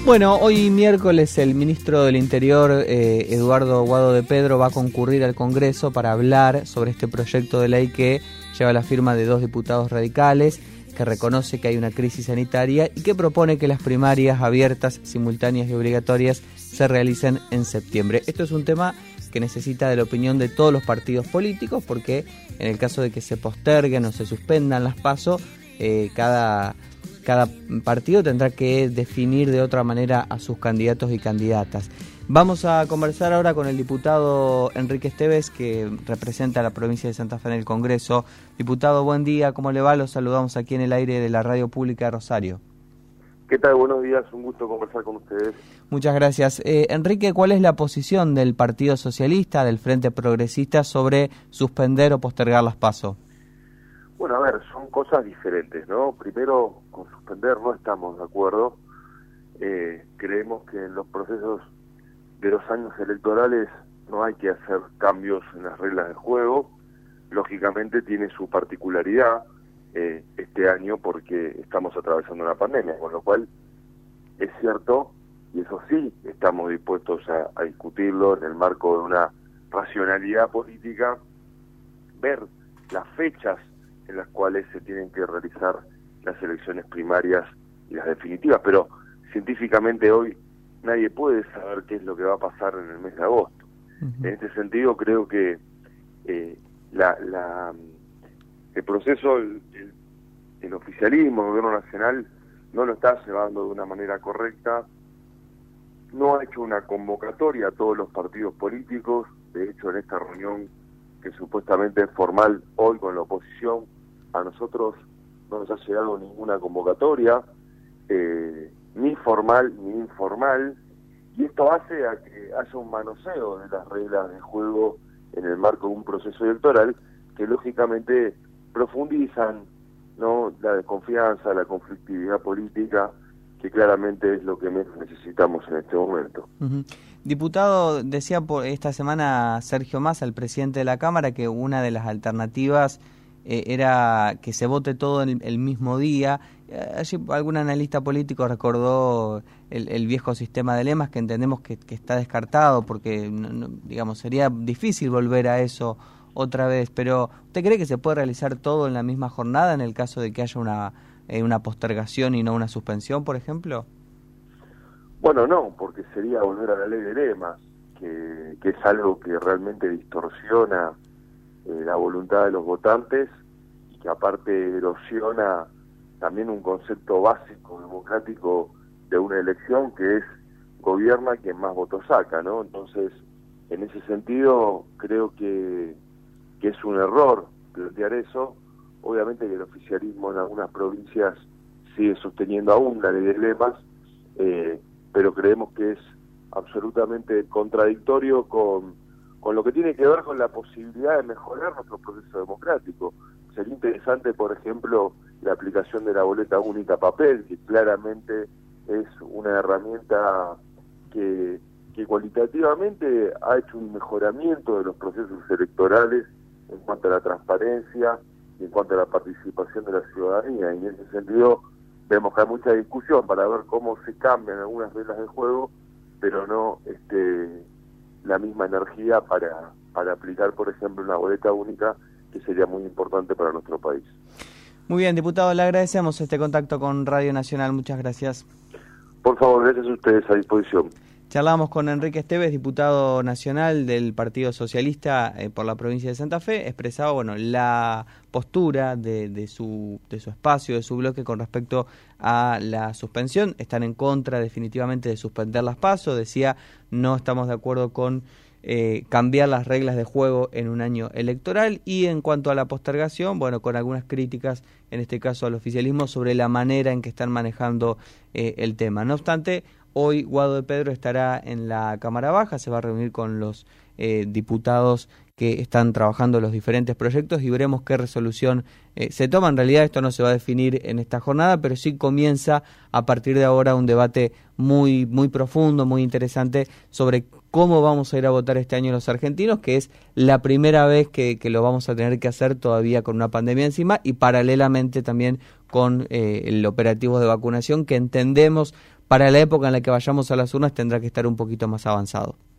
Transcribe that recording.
Bueno, hoy miércoles el ministro del Interior, Eduardo Guado de Pedro, va a concurrir al Congreso para hablar sobre este proyecto de ley que lleva la firma de 2 diputados radicales, que reconoce que hay una crisis sanitaria y que propone que las primarias abiertas, simultáneas y obligatorias se realicen en septiembre. Esto es un tema que necesita de la opinión de todos los partidos políticos, porque en el caso de que se posterguen o se suspendan las PASO, cada partido tendrá que definir de otra manera a sus candidatos y candidatas. Vamos a conversar ahora con el diputado Enrique Esteves, que representa a la provincia de Santa Fe en el Congreso. Diputado, buen día, ¿cómo le va? Los saludamos aquí en el aire de la Radio Pública de Rosario. ¿Qué tal? Buenos días, un gusto conversar con ustedes. Muchas gracias. Enrique, ¿cuál es la posición del Partido Socialista, del Frente Progresista, sobre suspender o postergar las PASO? Bueno, a ver, son cosas diferentes, ¿no? Primero, con suspender no estamos de acuerdo. Creemos que en los procesos de los años electorales no hay que hacer cambios en las reglas de juego. Lógicamente tiene su particularidad este año porque estamos atravesando una pandemia, con lo cual es cierto, y eso sí, estamos dispuestos a discutirlo en el marco de una racionalidad política, ver las fechas en las cuales se tienen que realizar las elecciones primarias y las definitivas, pero científicamente hoy nadie puede saber qué es lo que va a pasar en el mes de agosto. En este sentido creo que el proceso, el oficialismo, el gobierno nacional, no lo está llevando de una manera correcta, no ha hecho una convocatoria a todos los partidos políticos. De hecho, en esta reunión que supuestamente es formal hoy con la oposición, a nosotros no nos ha llegado ninguna convocatoria, ni formal ni informal, y esto hace a que haya un manoseo de las reglas de juego en el marco de un proceso electoral que lógicamente profundizan, ¿no?, la desconfianza, la conflictividad política, que claramente es lo que menos necesitamos en este momento. Diputado, decía por esta semana Sergio Massa, el presidente de la Cámara, que una de las alternativas era que se vote todo el mismo día. Allí algún analista político recordó el viejo sistema de lemas, que entendemos que está descartado porque digamos sería difícil volver a eso otra vez, pero ¿usted cree que se puede realizar todo en la misma jornada en el caso de que haya una postergación y no una suspensión, por ejemplo? Bueno, no, porque sería volver a la ley de lemas, que es algo que realmente distorsiona la voluntad de los votantes y que aparte erosiona también un concepto básico democrático de una elección, que es gobierna quien más votos saca, ¿no? Entonces, en ese sentido, creo que es un error plantear eso. Obviamente que el oficialismo en algunas provincias sigue sosteniendo aún la ley de lemas, pero creemos que es absolutamente contradictorio con lo que tiene que ver con la posibilidad de mejorar nuestro proceso democrático. Sería interesante, por ejemplo, la aplicación de la boleta única papel, que claramente es una herramienta que cualitativamente ha hecho un mejoramiento de los procesos electorales en cuanto a la transparencia y en cuanto a la participación de la ciudadanía. Y en ese sentido vemos que hay mucha discusión para ver cómo se cambian algunas reglas del juego, pero no la misma energía para aplicar, por ejemplo, una boleta única, que sería muy importante para nuestro país. Muy bien, diputado, le agradecemos este contacto con Radio Nacional. Muchas gracias. Por favor, gracias a ustedes, a disposición. Charlamos con Enrique Esteves, diputado nacional del Partido Socialista por la provincia de Santa Fe. Expresaba la postura de su espacio, de su bloque con respecto a la suspensión. Están en contra definitivamente de suspender las PASO. Decía, no estamos de acuerdo con cambiar las reglas de juego en un año electoral. Y en cuanto a la postergación, con algunas críticas, en este caso al oficialismo, sobre la manera en que están manejando el tema. No obstante, hoy Guado de Pedro estará en la Cámara Baja, se va a reunir con los diputados que están trabajando los diferentes proyectos y veremos qué resolución se toma. En realidad esto no se va a definir en esta jornada, pero sí comienza a partir de ahora un debate muy profundo, muy interesante sobre cómo vamos a ir a votar este año los argentinos, que es la primera vez que lo vamos a tener que hacer todavía con una pandemia encima y paralelamente también con el operativo de vacunación que entendemos para la época en la que vayamos a las urnas tendrá que estar un poquito más avanzado.